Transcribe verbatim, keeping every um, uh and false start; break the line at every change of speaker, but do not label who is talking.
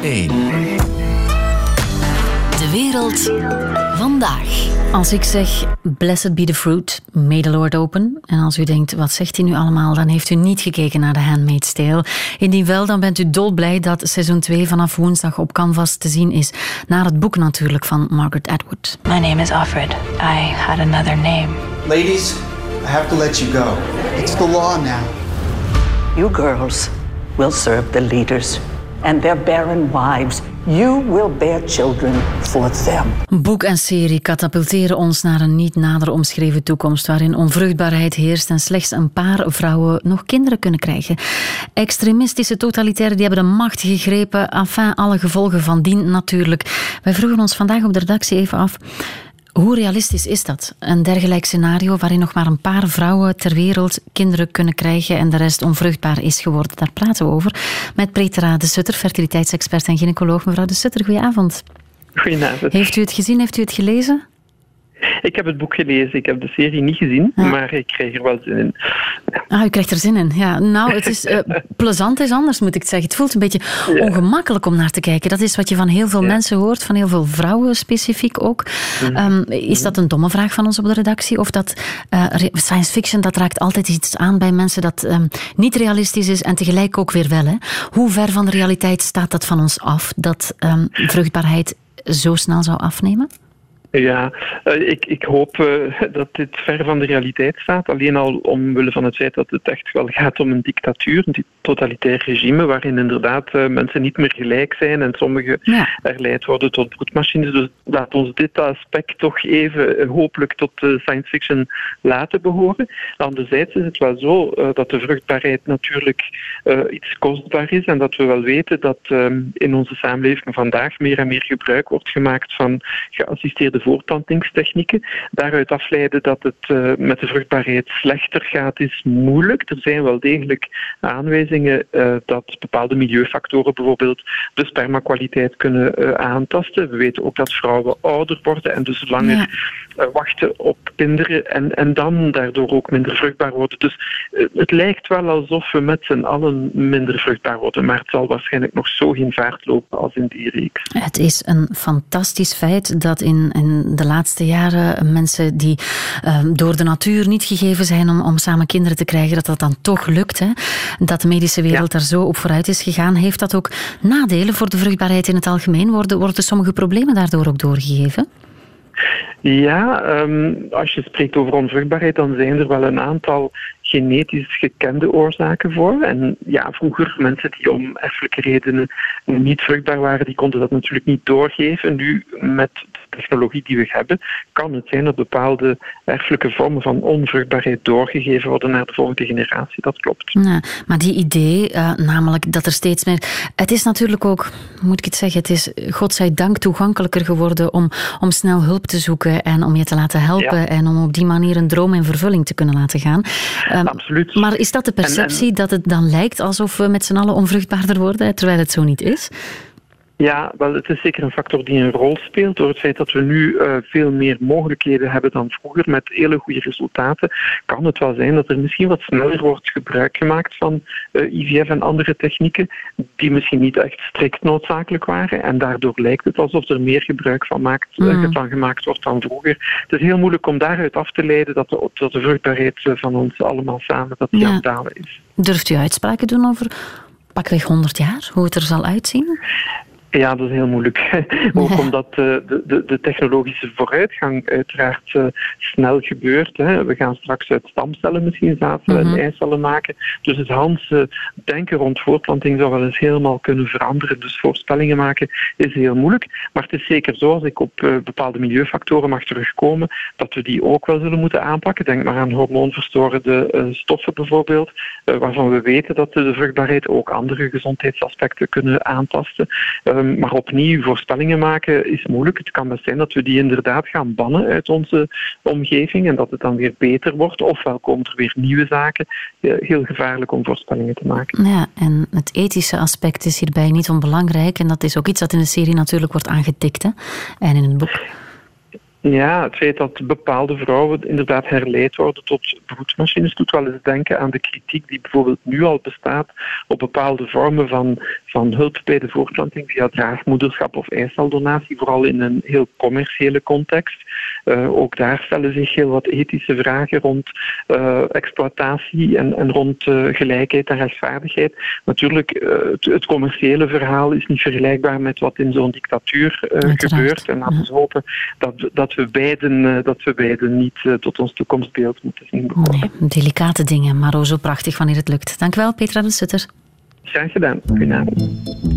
één.
De wereld vandaag. Als ik zeg, blessed be the fruit, may the Lord open. En als u denkt, wat zegt hij nu allemaal? Dan heeft u niet gekeken naar The Handmaid's Tale. Indien wel, dan bent u dolblij dat seizoen twee vanaf woensdag op Canvas te zien is. Naar het boek natuurlijk van Margaret Atwood.
My name is Offred. I had another name.
Ladies, I have to let you go. It's the law now.
You girls will serve the leaders and their barren wives. You will bear children for them.
Boek en serie katapulteren ons naar een niet nader omschreven toekomst waarin onvruchtbaarheid heerst en slechts een paar vrouwen nog kinderen kunnen krijgen. Extremistische totalitairen die hebben de macht gegrepen, enfin alle gevolgen van dien natuurlijk. Wij vroegen ons vandaag op de redactie even af, hoe realistisch is dat? Een dergelijk scenario waarin nog maar een paar vrouwen ter wereld kinderen kunnen krijgen en de rest onvruchtbaar is geworden. Daar praten we over met Petra de Sutter, fertiliteitsexpert en gynaecoloog. Mevrouw de Sutter, goedenavond.
Goedenavond.
Heeft u het gezien? Heeft u het gelezen?
Ik heb het boek gelezen. Ik heb de serie niet gezien, ja. maar ik krijg er wel zin in. Ja.
Ah, u krijgt er zin in. Ja, nou, het is uh, plezant is anders, moet ik het zeggen. Het voelt een beetje ja. ongemakkelijk om naar te kijken. Dat is wat je van heel veel ja. mensen hoort, van heel veel vrouwen specifiek ook. Mm-hmm. Um, is dat een domme vraag van ons op de redactie? Of dat uh, science fiction, dat raakt altijd iets aan bij mensen dat um, niet realistisch is en tegelijk ook weer wel. Hè? Hoe ver van de realiteit staat dat van ons af, dat um, vruchtbaarheid zo snel zou afnemen?
Ja, uh, ik, ik hoop uh, dat dit ver van de realiteit staat. Alleen al omwille van het feit dat het echt wel gaat om een dictatuur, een totalitair regime, waarin inderdaad uh, mensen niet meer gelijk zijn en sommigen ja. erleid worden tot broedmachines. Dus laat ons dit aspect toch even uh, hopelijk tot uh, science fiction laten behoren. Anderzijds is het wel zo uh, dat de vruchtbaarheid natuurlijk uh, iets kostbaar is en dat we wel weten dat uh, in onze samenleving vandaag meer en meer gebruik wordt gemaakt van geassisteerde voortplantingstechnieken. Daaruit afleiden dat het uh, met de vruchtbaarheid slechter gaat, is moeilijk. Er zijn wel degelijk aanwijzingen uh, dat bepaalde milieufactoren bijvoorbeeld de spermakwaliteit kunnen uh, aantasten. We weten ook dat vrouwen ouder worden en dus langer ja. uh, wachten op kinderen en, en dan daardoor ook minder vruchtbaar worden. Dus uh, het lijkt wel alsof we met z'n allen minder vruchtbaar worden, maar het zal waarschijnlijk nog zo geen vaart lopen als in die reeks.
Het is een fantastisch feit dat in, in de laatste jaren mensen die uh, door de natuur niet gegeven zijn om, om samen kinderen te krijgen, dat dat dan toch lukt. Hè? Dat de medische wereld ja. daar zo op vooruit is gegaan. Heeft dat ook nadelen voor de vruchtbaarheid in het algemeen? Worden, worden sommige problemen daardoor ook doorgegeven?
Ja, um, als je spreekt over onvruchtbaarheid, dan zijn er wel een aantal genetisch gekende oorzaken voor. En ja, vroeger, mensen die om erfelijke redenen niet vruchtbaar waren, die konden dat natuurlijk niet doorgeven. Nu, met de technologie die we hebben, kan het zijn dat bepaalde erfelijke vormen van onvruchtbaarheid doorgegeven worden naar de volgende generatie. Dat klopt.
Ja, maar die idee, uh, namelijk dat er steeds meer... Het is natuurlijk ook, moet ik het zeggen, het is godzijdank toegankelijker geworden om, om snel hulp te zoeken en om je te laten helpen ja. en om op die manier een droom in vervulling te kunnen laten gaan. Um,
Absoluut.
Maar is dat de perceptie en, en... dat het dan lijkt alsof we met z'n allen onvruchtbaarder worden, terwijl het zo niet is?
Ja, wel, het is zeker een factor die een rol speelt. Door het feit dat we nu uh, veel meer mogelijkheden hebben dan vroeger met hele goede resultaten, kan het wel zijn dat er misschien wat sneller wordt gebruik gemaakt van uh, I V F en andere technieken die misschien niet echt strikt noodzakelijk waren. En daardoor lijkt het alsof er meer gebruik van, maakt, uh, mm. van gemaakt wordt dan vroeger. Het is heel moeilijk om daaruit af te leiden dat de, dat de vruchtbaarheid van ons allemaal samen dat die ja. aan het dalen is.
Durft u uitspraken doen over pakweg honderd jaar, hoe het er zal uitzien?
Ja, dat is heel moeilijk. Ook ja. omdat uh, de, de, de technologische vooruitgang uiteraard uh, snel gebeurt. Hè. We gaan straks uit stamcellen misschien zaadcellen mm-hmm. en eicellen maken. Dus het Hanse denken rond voortplanting zou wel eens helemaal kunnen veranderen. Dus voorspellingen maken is heel moeilijk. Maar het is zeker zo, als ik op uh, bepaalde milieufactoren mag terugkomen, dat we die ook wel zullen moeten aanpakken. Denk maar aan hormoonverstorende uh, stoffen bijvoorbeeld, uh, waarvan we weten dat de vruchtbaarheid ook andere gezondheidsaspecten kunnen aantasten. Uh, Maar opnieuw voorspellingen maken is moeilijk. Het kan best zijn dat we die inderdaad gaan bannen uit onze omgeving en dat het dan weer beter wordt. Ofwel komen er weer nieuwe zaken. Heel gevaarlijk om voorspellingen te maken.
Ja, en het ethische aspect is hierbij niet onbelangrijk. En dat is ook iets dat in de serie natuurlijk wordt aangetikt, hè? En in het boek.
Ja, het feit dat bepaalde vrouwen inderdaad herleid worden tot broedmachines doet wel eens denken aan de kritiek die bijvoorbeeld nu al bestaat op bepaalde vormen van, van hulp bij de voortplanting via draagmoederschap of eiceldonatie, vooral in een heel commerciële context. Uh, ook daar stellen zich heel wat ethische vragen rond uh, exploitatie en, en rond uh, gelijkheid en rechtvaardigheid. Natuurlijk, uh, het, het commerciële verhaal is niet vergelijkbaar met wat in zo'n dictatuur uh, gebeurt. En laten we ja. hopen dat, dat we beiden, dat we beiden niet uh, tot ons toekomstbeeld moeten zien behoren.
Nee, delicate dingen, maar ook zo prachtig wanneer het lukt. Dank u wel, Petra de Sutter.
Graag gedaan. Goedenavond.